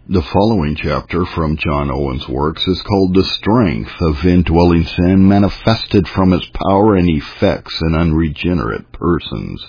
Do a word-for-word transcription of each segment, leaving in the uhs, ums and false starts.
The following chapter from John Owen's works is called The Strength of Indwelling Sin Manifested from Its Power and Effects in Unregenerate Persons.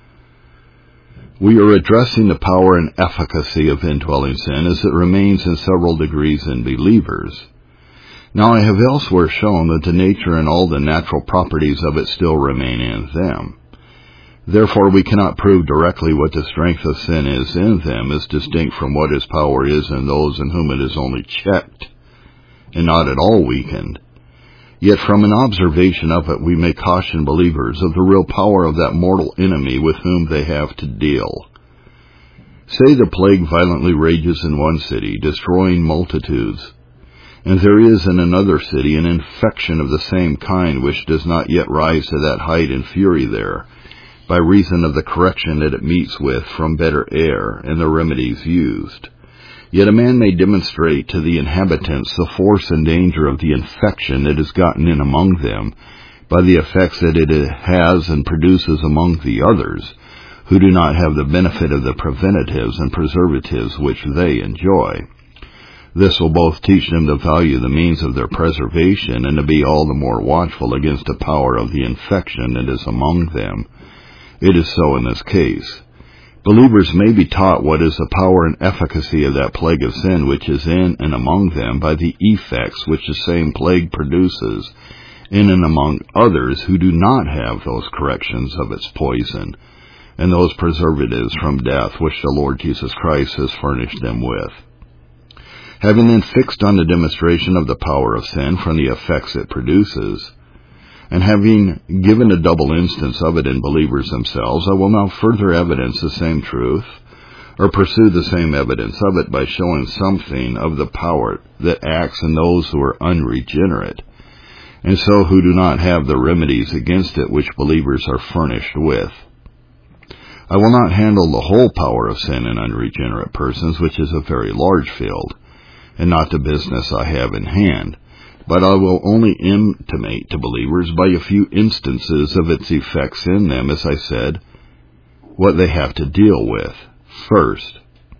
We are addressing the power and efficacy of indwelling sin as it remains in several degrees in believers. Now I have elsewhere shown that the nature and all the natural properties of it still remain in them. Therefore, we cannot prove directly what the strength of sin is in them as distinct from what its power is in those in whom it is only checked and not at all weakened. Yet from an observation of it we may caution believers of the real power of that mortal enemy with whom they have to deal. Say the plague violently rages in one city, destroying multitudes, and there is in another city an infection of the same kind which does not yet rise to that height and fury there, by reason of the correction that it meets with from better air and the remedies used. Yet a man may demonstrate to the inhabitants the force and danger of the infection that has gotten in among them by the effects that it has and produces among the others, who do not have the benefit of the preventives and preservatives which they enjoy. This will both teach them to value the means of their preservation and to be all the more watchful against the power of the infection that is among them. It is so in this case. Believers may be taught what is the power and efficacy of that plague of sin which is in and among them by the effects which the same plague produces in and among others who do not have those corrections of its poison and those preservatives from death which the Lord Jesus Christ has furnished them with. Having then fixed on the demonstration of the power of sin from the effects it produces, and having given a double instance of it in believers themselves, I will now further evidence the same truth, or pursue the same evidence of it by showing something of the power that acts in those who are unregenerate, and so who do not have the remedies against it which believers are furnished with. I will not handle the whole power of sin in unregenerate persons, which is a very large field, and not the business I have in hand, but I will only intimate to believers by a few instances of its effects in them, as I said, what they have to deal with. First,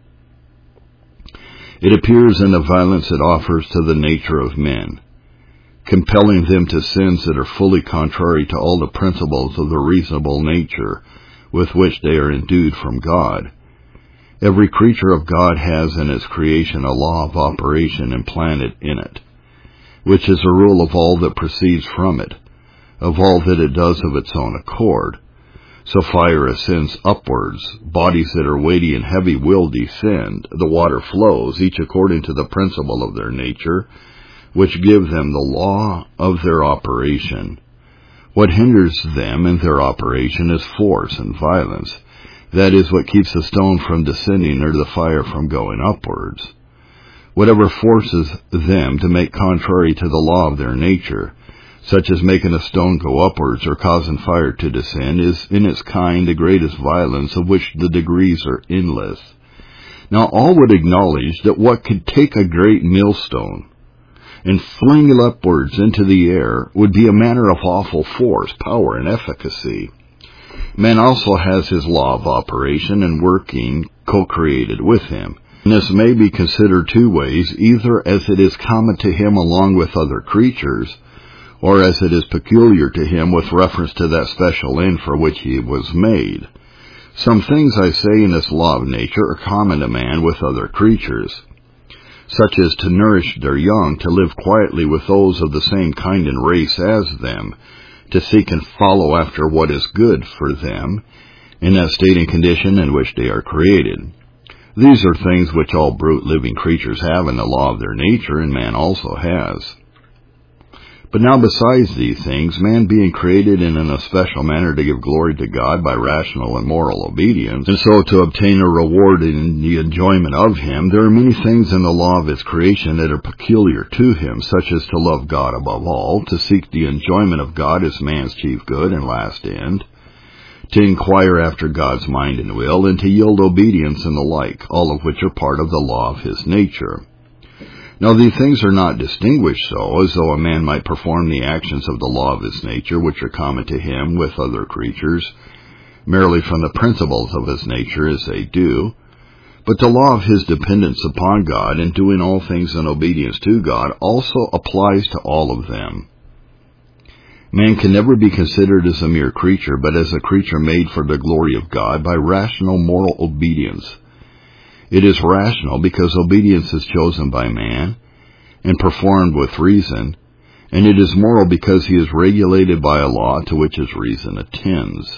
it appears in the violence it offers to the nature of men, compelling them to sins that are fully contrary to all the principles of the reasonable nature with which they are endued from God. Every creature of God has in its creation a law of operation implanted in it, which is a rule of all that proceeds from it, of all that it does of its own accord. So fire ascends upwards, bodies that are weighty and heavy will descend, the water flows, each according to the principle of their nature, which give them the law of their operation. What hinders them in their operation is force and violence. That is what keeps the stone from descending or the fire from going upwards. Whatever forces them to make contrary to the law of their nature, such as making a stone go upwards or causing fire to descend, is in its kind the greatest violence, of which the degrees are endless. Now all would acknowledge that what could take a great millstone and fling it upwards into the air would be a matter of awful force, power, and efficacy. Man also has his law of operation and working co-created with him. And this may be considered two ways, either as it is common to him along with other creatures, or as it is peculiar to him with reference to that special end for which he was made. Some things, I say, in this law of nature are common to man with other creatures, such as to nourish their young, to live quietly with those of the same kind and race as them, to seek and follow after what is good for them, in that state and condition in which they are created. These are things which all brute living creatures have in the law of their nature, and man also has. But now besides these things, man being created in an especial manner to give glory to God by rational and moral obedience, and so to obtain a reward in the enjoyment of him, there are many things in the law of his creation that are peculiar to him, such as to love God above all, to seek the enjoyment of God as man's chief good and last end, to inquire after God's mind and will, and to yield obedience and the like, all of which are part of the law of his nature. Now these things are not distinguished so, as though a man might perform the actions of the law of his nature, which are common to him with other creatures, merely from the principles of his nature as they do, But the law of his dependence upon God and doing all things in obedience to God also applies to all of them. Man can never be considered as a mere creature, but as a creature made for the glory of God by rational moral obedience. It is rational because obedience is chosen by man and performed with reason, and it is moral because he is regulated by a law to which his reason attends.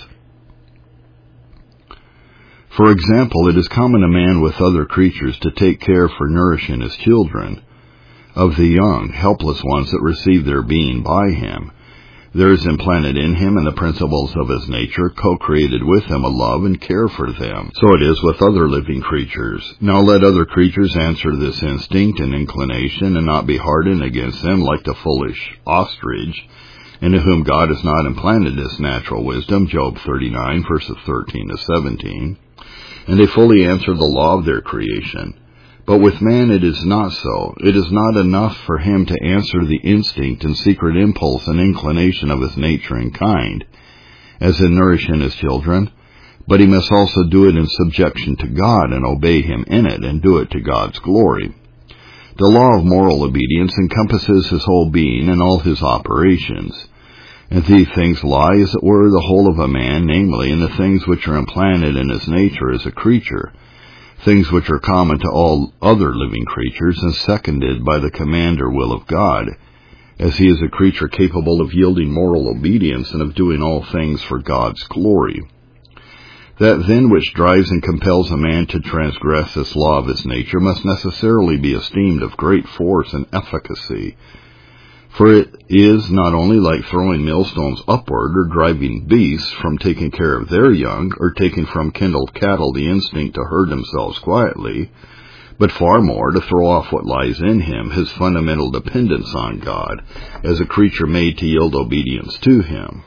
For example, it is common to man with other creatures to take care for nourishing his children, of the young, helpless ones that receive their being by him. There is implanted in him and the principles of his nature, co-created with him, a love and care for them. So it is with other living creatures. Now let other creatures answer this instinct and inclination, and not be hardened against them like the foolish ostrich, into whom God has not implanted this natural wisdom, Job thirty-nine, verses thirteen to seventeen. And they fully answer the law of their creation. But with man it is not so. It is not enough for him to answer the instinct and secret impulse and inclination of his nature and kind, as in nourishing his children, but he must also do it in subjection to God and obey him in it, and do it to God's glory. The law of moral obedience encompasses his whole being and all his operations. And these things lie, as it were, the whole of a man, namely, in the things which are implanted in his nature as a creature, things which are common to all other living creatures, and seconded by the command or will of God, as he is a creature capable of yielding moral obedience and of doing all things for God's glory. That then which drives and compels a man to transgress this law of his nature must necessarily be esteemed of great force and efficacy, for it is not only like throwing millstones upward, or driving beasts from taking care of their young, or taking from kindled cattle the instinct to herd themselves quietly, but far more to throw off what lies in him, his fundamental dependence on God, as a creature made to yield obedience to him.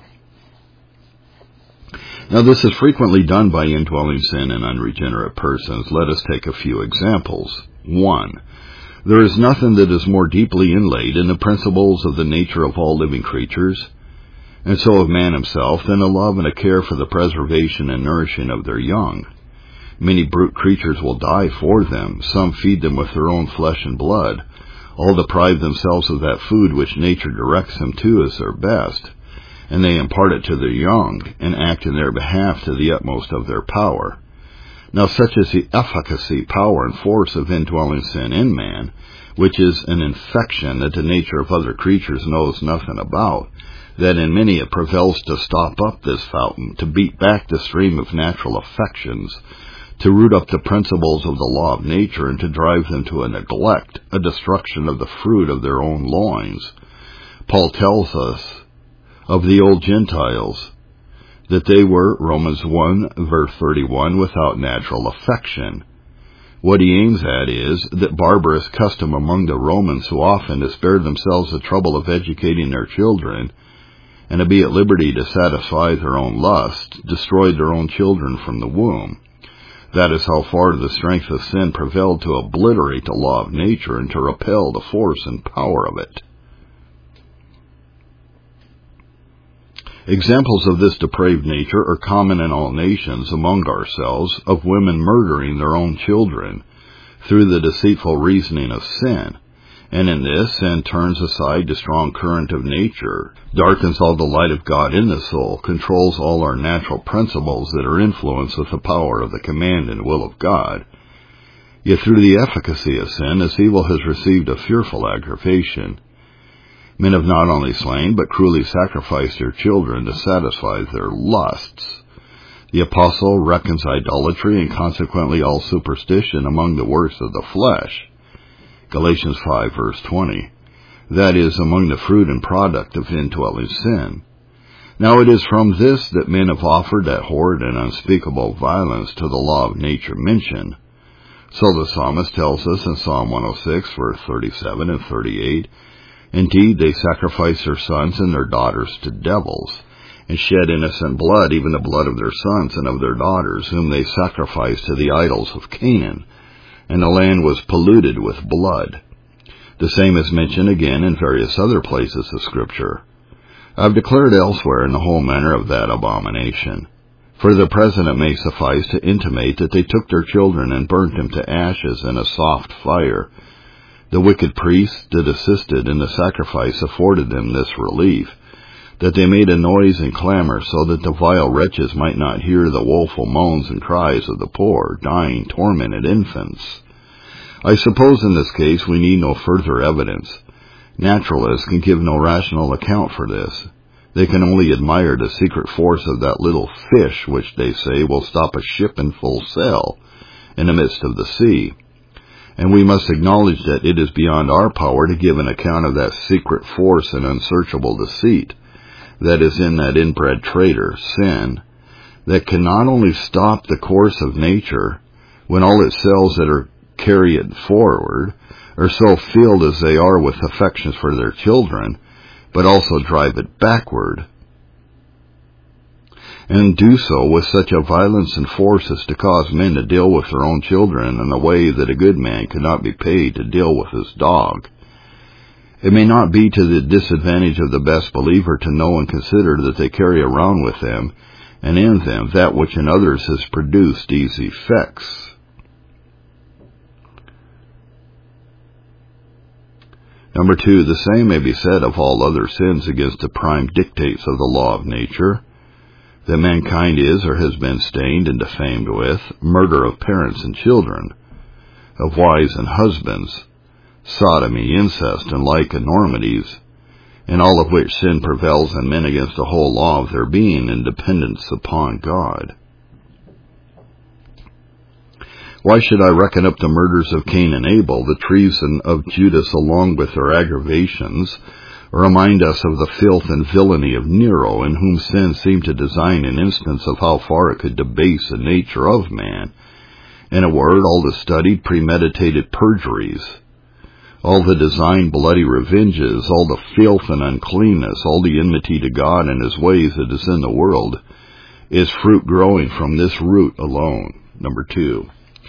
Now this is frequently done by indwelling sin in unregenerate persons. Let us take a few examples. One, there is nothing that is more deeply inlaid in the principles of the nature of all living creatures, and so of man himself, than a love and a care for the preservation and nourishing of their young. Many brute creatures will die for them. Some feed them with their own flesh and blood. All deprive themselves of that food which nature directs them to as their best, and they impart it to their young, and act in their behalf to the utmost of their power. Now such is the efficacy, power, and force of indwelling sin in man, which is an infection that the nature of other creatures knows nothing about, that in many it prevails to stop up this fountain, to beat back the stream of natural affections, to root up the principles of the law of nature, and to drive them to a neglect, a destruction of the fruit of their own loins. Paul tells us of the old Gentiles that they were, Romans one, verse thirty-one, without natural affection. What he aims at is that barbarous custom among the Romans, who often have spared themselves the trouble of educating their children, and to be at liberty to satisfy their own lust, destroyed their own children from the womb. That is how far the strength of sin prevailed to obliterate the law of nature and to repel the force and power of it. Examples of this depraved nature are common in all nations among ourselves, of women murdering their own children through the deceitful reasoning of sin. And in this, sin turns aside the strong current of nature, darkens all the light of God in the soul, controls all our natural principles that are influenced with the power of the command and will of God. Yet through the efficacy of sin, this evil has received a fearful aggravation. Men have not only slain, but cruelly sacrificed their children to satisfy their lusts. The apostle reckons idolatry and consequently all superstition among the works of the flesh. Galatians five, verse twenty. That is, among the fruit and product of indwelling sin. Now it is from this that men have offered that horrid and unspeakable violence to the law of nature mentioned. So the psalmist tells us in Psalm one oh six, verse thirty-seven and thirty-eight, indeed, they sacrifice their sons and their daughters to devils, and shed innocent blood, even the blood of their sons and of their daughters, whom they sacrificed to the idols of Canaan, and the land was polluted with blood. The same is mentioned again in various other places of Scripture. I have declared elsewhere in the whole manner of that abomination. For the present it may suffice to intimate that they took their children and burnt them to ashes in a soft fire. The wicked priests that assisted in the sacrifice afforded them this relief, that they made a noise and clamor so that the vile wretches might not hear the woeful moans and cries of the poor, dying, tormented infants. I suppose in this case we need no further evidence. Naturalists can give no rational account for this. They can only admire the secret force of that little fish which they say will stop a ship in full sail in the midst of the sea. And we must acknowledge that it is beyond our power to give an account of that secret force and unsearchable deceit that is in that inbred traitor, sin, that can not only stop the course of nature when all its cells that are carry it forward are so filled as they are with affections for their children, but also drive it backward, and do so with such a violence and force as to cause men to deal with their own children in a way that a good man could not be paid to deal with his dog. It may not be to the disadvantage of the best believer to know and consider that they carry around with them, and in them, that which in others has produced these effects. Number two, the same may be said of all other sins against the prime dictates of the law of nature, that mankind is or has been stained and defamed with, murder of parents and children, of wives and husbands, sodomy, incest, and like enormities, in all of which sin prevails in men against the whole law of their being and dependence upon God. Why should I reckon up the murders of Cain and Abel, the treason of Judas along with their aggravations, or remind us of the filth and villainy of Nero, in whom sin seemed to design an instance of how far it could debase the nature of man? In a word, all the studied, premeditated perjuries, all the designed bloody revenges, all the filth and uncleanness, all the enmity to God and his ways that is in the world, is fruit growing from this root alone. Number two,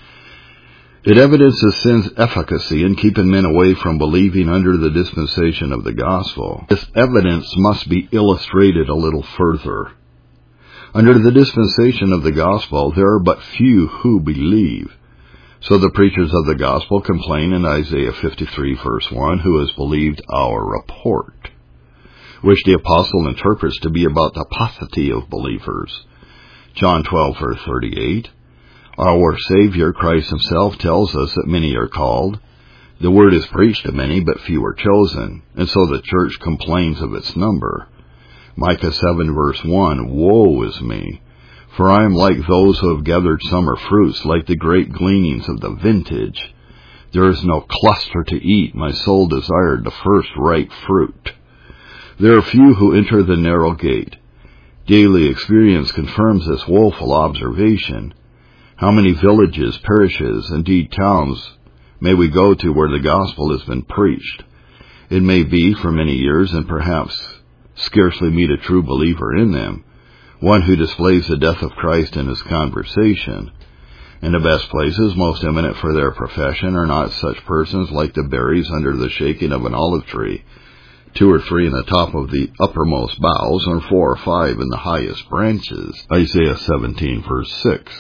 it evidences sin's efficacy in keeping men away from believing under the dispensation of the gospel. This evidence must be illustrated a little further. Under the dispensation of the gospel, there are but few who believe. So the preachers of the gospel complain in Isaiah fifty-three, verse one, who has believed our report, which the apostle interprets to be about the paucity of believers. John twelve, verse thirty-eight. Our Savior, Christ himself, tells us that many are called. The word is preached to many, but few are chosen, and so the church complains of its number. Micah seven, verse one, Woe is me, for I am like those who have gathered summer fruits, like the great gleanings of the vintage. There is no cluster to eat, my soul desired the first ripe fruit. There are few who enter the narrow gate. Daily experience confirms this woeful observation. How many villages, parishes, indeed towns, may we go to where the gospel has been preached? It may be for many years and perhaps scarcely meet a true believer in them, one who displays the death of Christ in his conversation. And the best places, most eminent for their profession, are not such persons like the berries under the shaking of an olive tree, two or three in the top of the uppermost boughs, or four or five in the highest branches. Isaiah seventeen, verse six.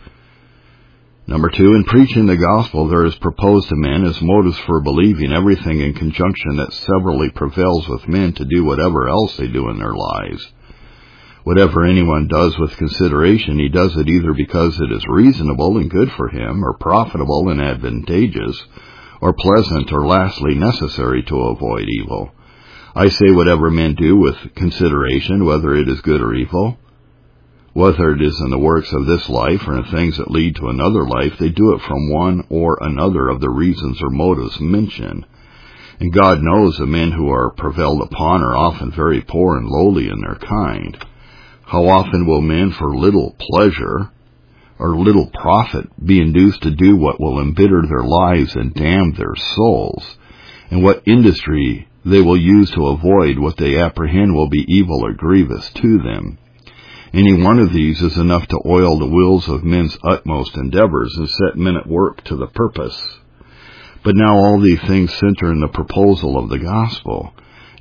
Number two, in preaching the gospel, there is proposed to men as motives for believing everything in conjunction that severally prevails with men to do whatever else they do in their lives. Whatever anyone does with consideration, he does it either because it is reasonable and good for him, or profitable and advantageous, or pleasant, or lastly necessary to avoid evil. I say whatever men do with consideration, whether it is good or evil, whether it is in the works of this life or in things that lead to another life, they do it from one or another of the reasons or motives mentioned. And God knows the men who are prevailed upon are often very poor and lowly in their kind. How often will men for little pleasure or little profit be induced to do what will embitter their lives and damn their souls, and what industry they will use to avoid what they apprehend will be evil or grievous to them. Any one of these is enough to oil the wheels of men's utmost endeavors and set men at work to the purpose. But now all these things center in the proposal of the gospel,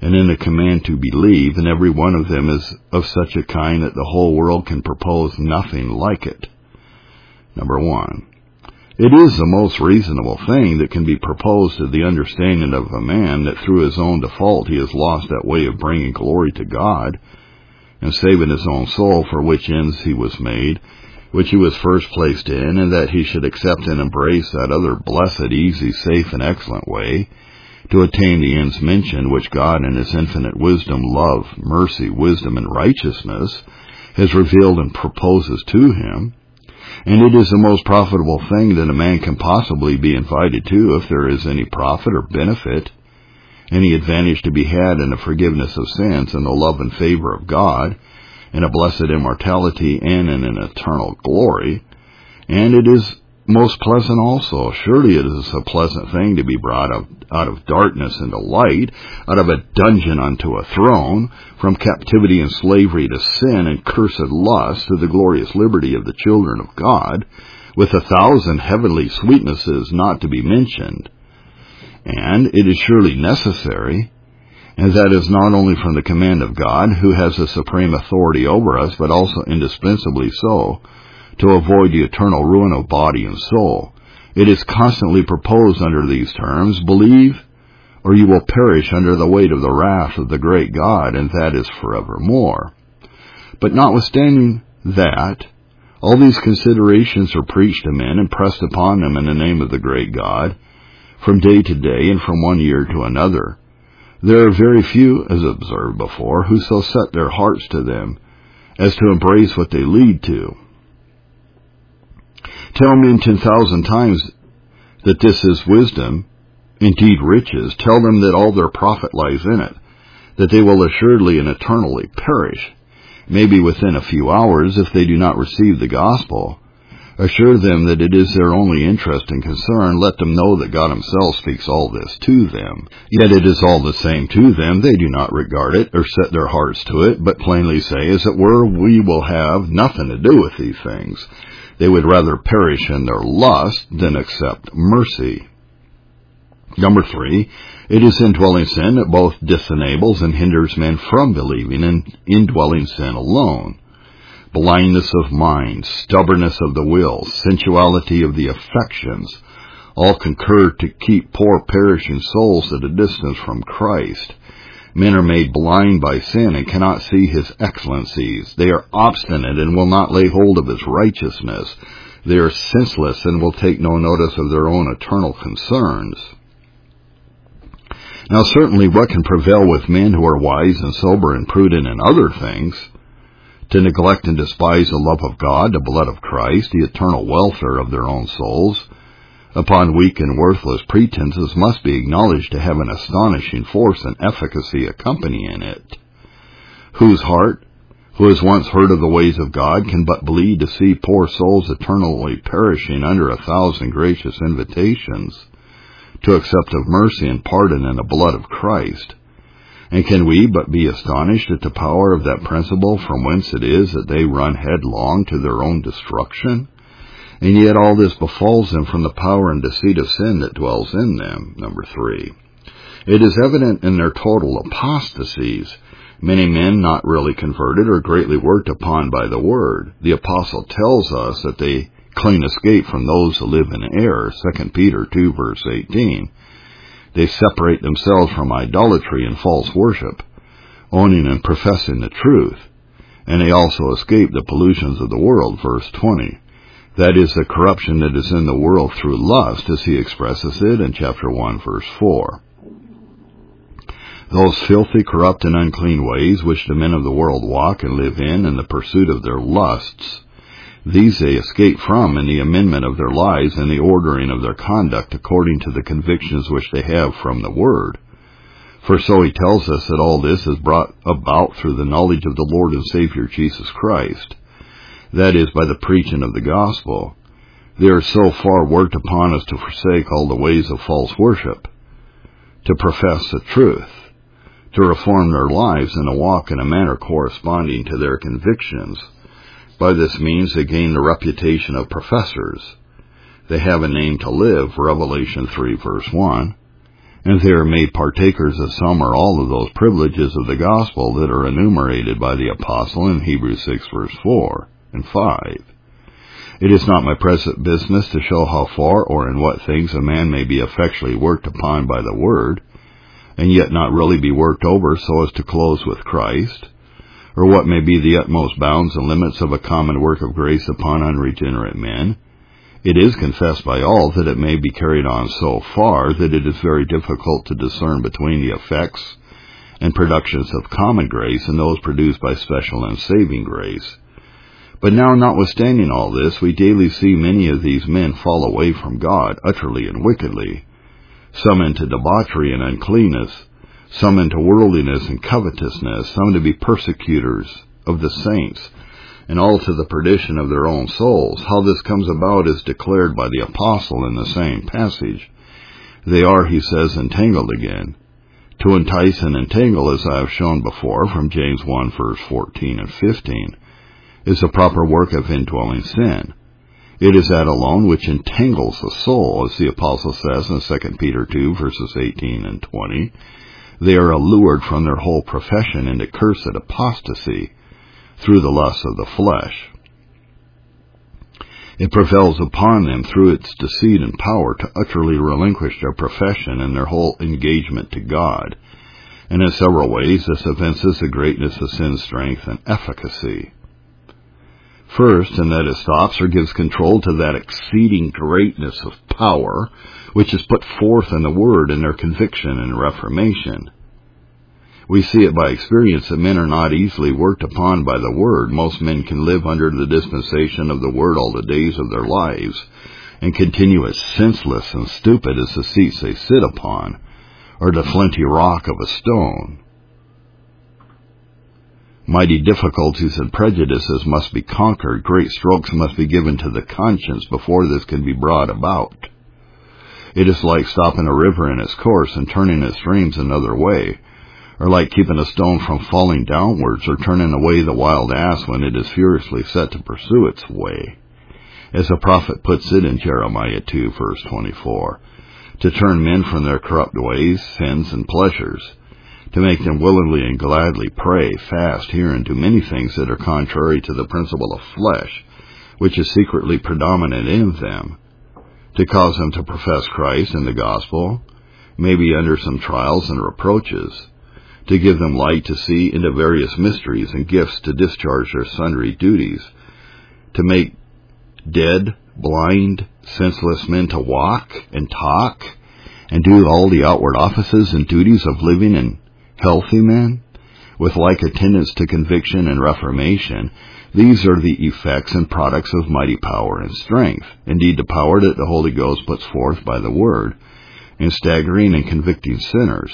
and in the command to believe, and every one of them is of such a kind that the whole world can propose nothing like it. Number one, it is the most reasonable thing that can be proposed to the understanding of a man that through his own default he has lost that way of bringing glory to God and saving his own soul, for which ends he was made, which he was first placed in, and that he should accept and embrace that other blessed, easy, safe, and excellent way to attain the ends mentioned, which God in his infinite wisdom, love, mercy, wisdom, and righteousness has revealed and proposes to him. And it is the most profitable thing that a man can possibly be invited to, if there is any profit or benefit, any advantage to be had in the forgiveness of sins and the love and favor of God, in a blessed immortality and in an eternal glory. And it is most pleasant also. Surely it is a pleasant thing to be brought out, out of darkness into light, out of a dungeon unto a throne, from captivity and slavery to sin and cursed lust, to the glorious liberty of the children of God, with a thousand heavenly sweetnesses not to be mentioned. And it is surely necessary, and that is not only from the command of God, who has the supreme authority over us, but also indispensably so, to avoid the eternal ruin of body and soul. It is constantly proposed under these terms, believe, or you will perish under the weight of the wrath of the great God, and that is forevermore. But notwithstanding that, all these considerations are preached to men and pressed upon them in the name of the great God, from day to day and from one year to another. There are very few, as observed before, who so set their hearts to them as to embrace what they lead to. Tell men ten thousand times that this is wisdom, indeed riches. Tell them that all their profit lies in it, that they will assuredly and eternally perish, maybe within a few hours, if they do not receive the gospel. Assure them that it is their only interest and concern. Let them know that God himself speaks all this to them. Yet it is all the same to them. They do not regard it or set their hearts to it, but plainly say, as it were, we will have nothing to do with these things. They would rather perish in their lust than accept mercy. Number three, it is indwelling sin that both disenables and hinders men from believing in indwelling sin alone. Blindness of mind, stubbornness of the will, sensuality of the affections, all concur to keep poor perishing souls at a distance from Christ. Men are made blind by sin and cannot see his excellencies. They are obstinate and will not lay hold of his righteousness. They are senseless and will take no notice of their own eternal concerns. Now certainly what can prevail with men who are wise and sober and prudent in other things, to neglect and despise the love of God, the blood of Christ, the eternal welfare of their own souls, upon weak and worthless pretenses, must be acknowledged to have an astonishing force and efficacy accompanying it. Whose heart, who has once heard of the ways of God, can but bleed to see poor souls eternally perishing under a thousand gracious invitations to accept of mercy and pardon in the blood of Christ? And can we but be astonished at the power of that principle from whence it is that they run headlong to their own destruction? And yet all this befalls them from the power and deceit of sin that dwells in them. Number three, it is evident in their total apostasies. Many men not really converted are greatly worked upon by the word. The apostle tells us that they clean escape from those who live in error, Second Peter two, verse eighteen. They separate themselves from idolatry and false worship, owning and professing the truth. And they also escape the pollutions of the world, verse twenty. That is the corruption that is in the world through lust, as he expresses it in chapter one, verse four. Those filthy, corrupt, and unclean ways which the men of the world walk and live in in the pursuit of their lusts, these they escape from in the amendment of their lives and the ordering of their conduct according to the convictions which they have from the Word. For so he tells us that all this is brought about through the knowledge of the Lord and Savior Jesus Christ, that is, by the preaching of the gospel. They are so far worked upon us to forsake all the ways of false worship, to profess the truth, to reform their lives and to walk in a manner corresponding to their convictions. By this means they gain the reputation of professors. They have a name to live, Revelation three, verse one, and they are made partakers of some or all of those privileges of the gospel that are enumerated by the apostle in Hebrews six verse four and five. It is not my present business to show how far or in what things a man may be effectually worked upon by the word, and yet not really be worked over so as to close with Christ, or what may be the utmost bounds and limits of a common work of grace upon unregenerate men. It is confessed by all that it may be carried on so far that it is very difficult to discern between the effects and productions of common grace and those produced by special and saving grace. But now, notwithstanding all this, we daily see many of these men fall away from God utterly and wickedly, some into debauchery and uncleanness, some into worldliness and covetousness, some to be persecutors of the saints, and all to the perdition of their own souls. How this comes about is declared by the apostle in the same passage. They are, he says, entangled again. To entice and entangle, as I have shown before from James one verse fourteen and fifteen, is the proper work of indwelling sin. It is that alone which entangles the soul, as the apostle says in Second Peter two verses eighteen and twenty. They are allured from their whole profession into cursed apostasy through the lust of the flesh. It prevails upon them through its deceit and power to utterly relinquish their profession and their whole engagement to God, and in several ways this evinces the greatness of sin's strength and efficacy. First, in that it stops or gives control to that exceeding greatness of power which is put forth in the Word in their conviction and reformation. We see it by experience that men are not easily worked upon by the Word. Most men can live under the dispensation of the Word all the days of their lives, and continue as senseless and stupid as the seats they sit upon, or the flinty rock of a stone. Mighty difficulties and prejudices must be conquered. Great strokes must be given to the conscience before this can be brought about. It is like stopping a river in its course and turning its streams another way, or like keeping a stone from falling downwards, or turning away the wild ass when it is furiously set to pursue its way. As the prophet puts it in Jeremiah two verse twenty-four, to turn men from their corrupt ways, sins, and pleasures, to make them willingly and gladly pray, fast, hear, and do many things that are contrary to the principle of flesh, which is secretly predominant in them, to cause them to profess Christ and the gospel, maybe under some trials and reproaches, to give them light to see into various mysteries and gifts to discharge their sundry duties, to make dead, blind, senseless men to walk and talk, and do all the outward offices and duties of living and healthy men, with like attendance to conviction and reformation. These are the effects and products of mighty power and strength, indeed the power that the Holy Ghost puts forth by the Word, in staggering and convicting sinners,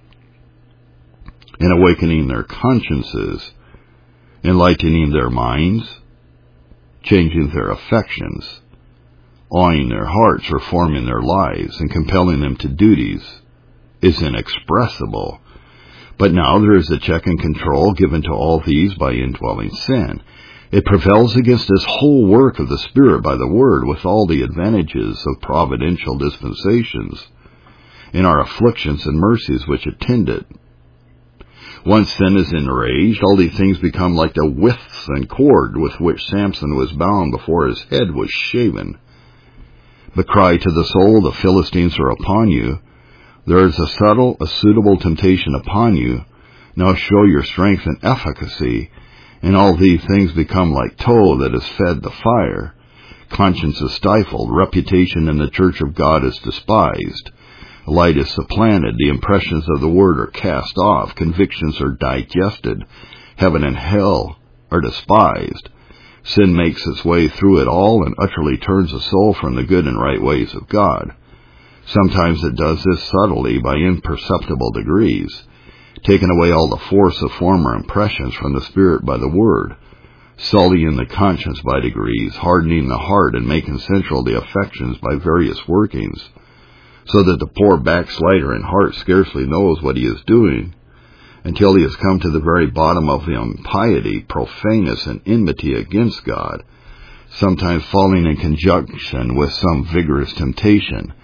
in awakening their consciences, enlightening their minds, changing their affections, awing their hearts, reforming their lives, and compelling them to duties, is inexpressible. But now there is a check and control given to all these by indwelling sin. It prevails against this whole work of the Spirit by the Word, with all the advantages of providential dispensations in our afflictions and mercies which attend it. Once sin is enraged, all these things become like the withes and cord with which Samson was bound before his head was shaven. But cry to the soul, the Philistines are upon you. There is a subtle, a suitable temptation upon you. Now show your strength and efficacy, and all these things become like tow that is fed the fire. Conscience is stifled, reputation in the church of God is despised, light is supplanted, the impressions of the Word are cast off, convictions are digested, heaven and hell are despised. Sin makes its way through it all and utterly turns the soul from the good and right ways of God. Sometimes it does this subtly by imperceptible degrees, taking away all the force of former impressions from the Spirit by the Word, sullying the conscience by degrees, hardening the heart, and making central the affections by various workings, so that the poor backslider in heart scarcely knows what he is doing, until he has come to the very bottom of the impiety, profaneness, and enmity against God, sometimes falling in conjunction with some vigorous temptation,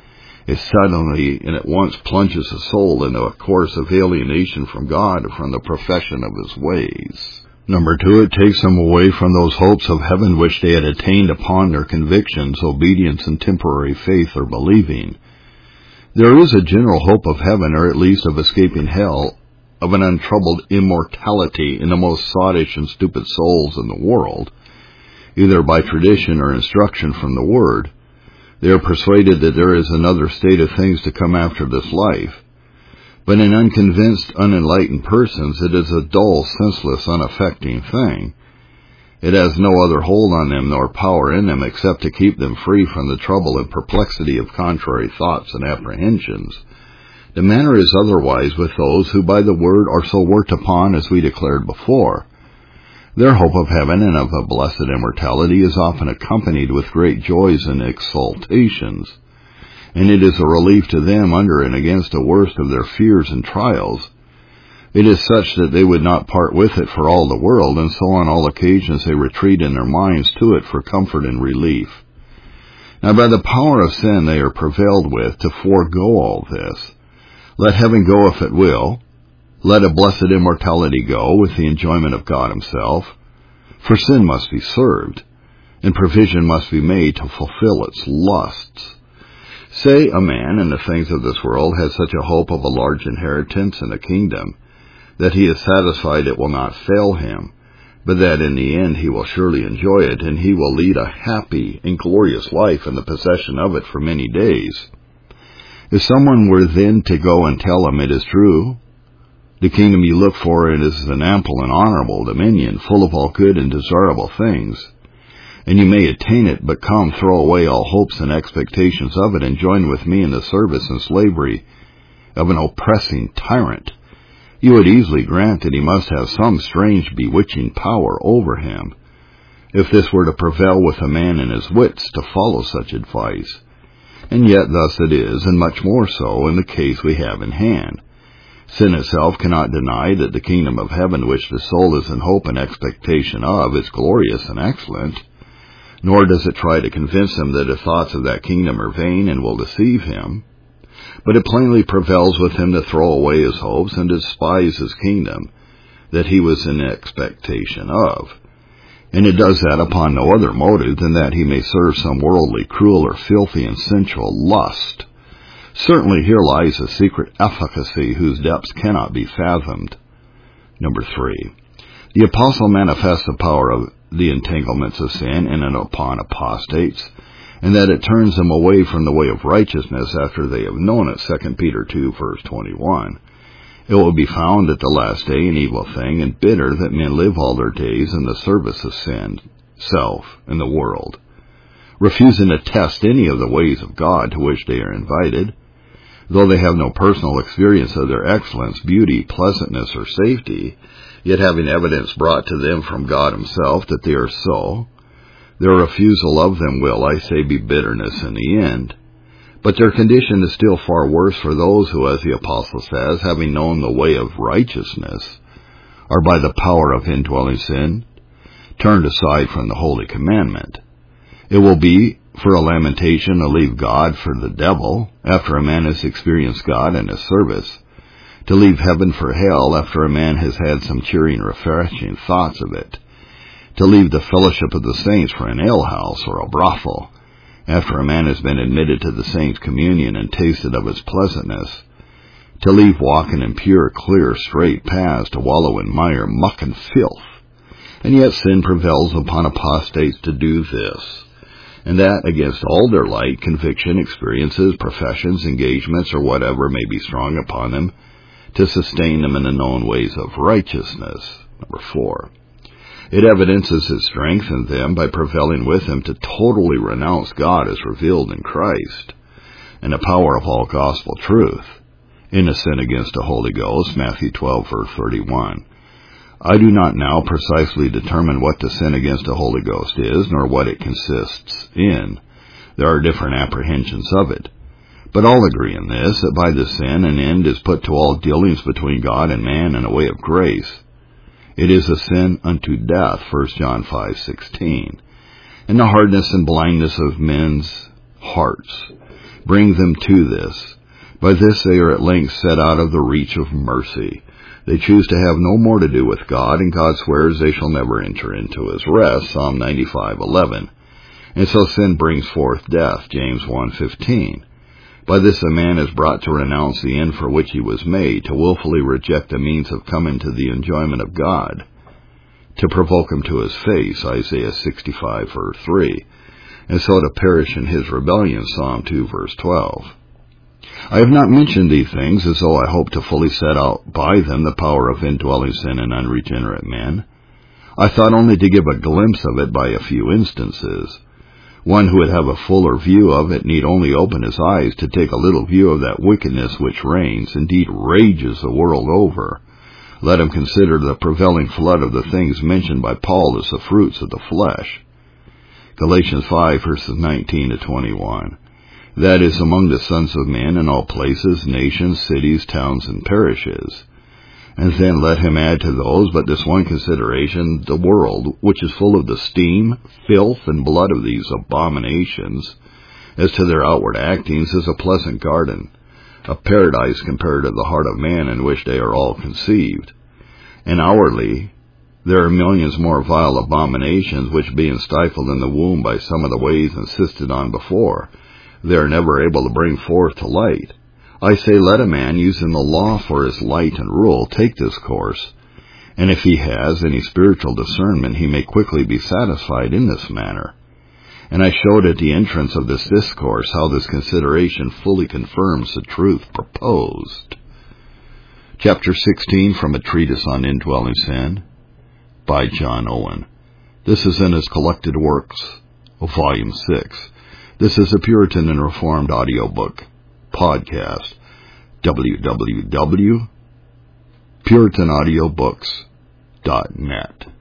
It suddenly and at once plunges the soul into a course of alienation from God and from the profession of his ways. Number two, it takes them away from those hopes of heaven which they had attained upon their convictions, obedience, and temporary faith or believing. There is a general hope of heaven, or at least of escaping hell, of an untroubled immortality in the most sottish and stupid souls in the world, either by tradition or instruction from the Word. They are persuaded that there is another state of things to come after this life. But in unconvinced, unenlightened persons, it is a dull, senseless, unaffecting thing. It has no other hold on them nor power in them except to keep them free from the trouble and perplexity of contrary thoughts and apprehensions. The manner is otherwise with those who by the Word are so worked upon as we declared before. Their hope of heaven and of a blessed immortality is often accompanied with great joys and exultations, and it is a relief to them under and against the worst of their fears and trials. It is such that they would not part with it for all the world, and so on all occasions they retreat in their minds to it for comfort and relief. Now by the power of sin they are prevailed with to forego all this. Let heaven go if it will. Let a blessed immortality go with the enjoyment of God himself, for sin must be served, and provision must be made to fulfill its lusts. Say a man in the things of this world has such a hope of a large inheritance in the kingdom, that he is satisfied it will not fail him, but that in the end he will surely enjoy it, and he will lead a happy and glorious life in the possession of it for many days. If someone were then to go and tell him it is true, the kingdom you look for it is an ample and honorable dominion, full of all good and desirable things, and you may attain it, but come, throw away all hopes and expectations of it, and join with me in the service and slavery of an oppressing tyrant, you would easily grant that he must have some strange bewitching power over him, if this were to prevail with a man in his wits to follow such advice. And yet thus it is, and much more so, in the case we have in hand. Sin itself cannot deny that the kingdom of heaven which the soul is in hope and expectation of is glorious and excellent, nor does it try to convince him that the thoughts of that kingdom are vain and will deceive him, but it plainly prevails with him to throw away his hopes and despise his kingdom that he was in expectation of, and it does that upon no other motive than that he may serve some worldly, cruel, or filthy and sensual lust. Certainly here lies a secret efficacy whose depths cannot be fathomed. Number three, the apostle manifests the power of the entanglements of sin in and upon apostates, and that it turns them away from the way of righteousness after they have known it, Second Peter two, verse twenty-one. It will be found at the last day an evil thing and bitter that men live all their days in the service of sin, self, and the world, refusing to test any of the ways of God to which they are invited, though they have no personal experience of their excellence, beauty, pleasantness, or safety, yet having evidence brought to them from God himself that they are so, their refusal of them will, I say, be bitterness in the end. But their condition is still far worse for those who, as the apostle says, having known the way of righteousness, are by the power of indwelling sin, turned aside from the holy commandment. It will be for a lamentation to leave God for the devil, after a man has experienced God in his service, to leave heaven for hell after a man has had some cheering, refreshing thoughts of it, to leave the fellowship of the saints for an alehouse or a brothel, after a man has been admitted to the saints' communion and tasted of its pleasantness, to leave walking in pure, clear, straight paths to wallow in mire, muck, and filth. And yet sin prevails upon apostates to do this, and that against all their light, conviction, experiences, professions, engagements, or whatever may be strong upon them, to sustain them in the known ways of righteousness. Number four, it evidences its strength in them by prevailing with them to totally renounce God as revealed in Christ, and the power of all gospel truth, in a sin against the Holy Ghost, Matthew twelve, verse thirty-one. I do not now precisely determine what the sin against the Holy Ghost is, nor what it consists in. There are different apprehensions of it. But all agree in this, that by this sin an end is put to all dealings between God and man in a way of grace. It is a sin unto death, First John five sixteen, and the hardness and blindness of men's hearts, bring them to this. By this they are at length set out of the reach of mercy. They choose to have no more to do with God, and God swears they shall never enter into his rest, Psalm ninety-five eleven. And so sin brings forth death, James one fifteen. By this a man is brought to renounce the end for which he was made, to willfully reject the means of coming to the enjoyment of God, to provoke him to his face, Isaiah sixty-five verse three, and so to perish in his rebellion, Psalm two verse twelve. I have not mentioned these things as though I hope to fully set out by them the power of indwelling sin in unregenerate men. I thought only to give a glimpse of it by a few instances. One who would have a fuller view of it need only open his eyes to take a little view of that wickedness which reigns, indeed rages the world over. Let him consider the prevailing flood of the things mentioned by Paul as the fruits of the flesh. Galatians five verses nineteen to twenty-one. That is, among the sons of men in all places, nations, cities, towns, and parishes. And then let him add to those but this one consideration, the world, which is full of the steam, filth, and blood of these abominations. As to their outward actings, is a pleasant garden, a paradise compared to the heart of man in which they are all conceived. And hourly there are millions more vile abominations which, being stifled in the womb by some of the ways insisted on before, they are never able to bring forth to light. I say, let a man using the law for his light and rule take this course, and if he has any spiritual discernment, he may quickly be satisfied in this manner. And I showed at the entrance of this discourse how this consideration fully confirms the truth proposed. Chapter sixteen, from a treatise on indwelling sin, by John Owen. This is in his collected works, volume six. This is a Puritan and Reformed audiobook podcast. w w w dot puritan audiobooks dot net